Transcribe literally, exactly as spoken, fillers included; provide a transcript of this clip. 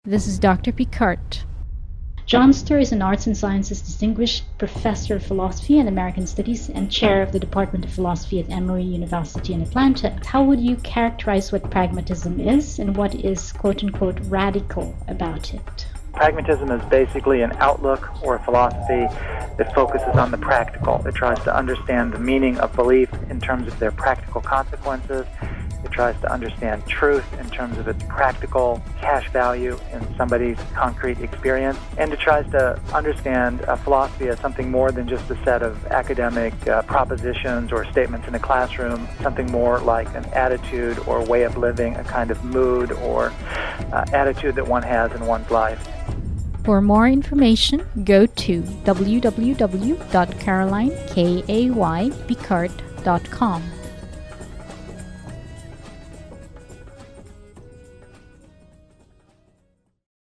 This is Doctor Picard. John Sturr is an Arts and Sciences Distinguished Professor of Philosophy and American Studies and Chair of the Department of Philosophy at Emory University in Atlanta. How would you characterize what pragmatism is and what is quote-unquote radical about it? Pragmatism is basically an outlook or a philosophy that focuses on the practical. It tries to understand the meaning of belief in terms of their practical consequences. It tries to understand truth in terms of its practical cash value in somebody's concrete experience. And it tries to understand a philosophy as something more than just a set of academic uh, propositions or statements in a classroom, something more like an attitude or way of living, a kind of mood or uh, attitude that one has in one's life. For more information, go to w w w dot caroline picard dot com.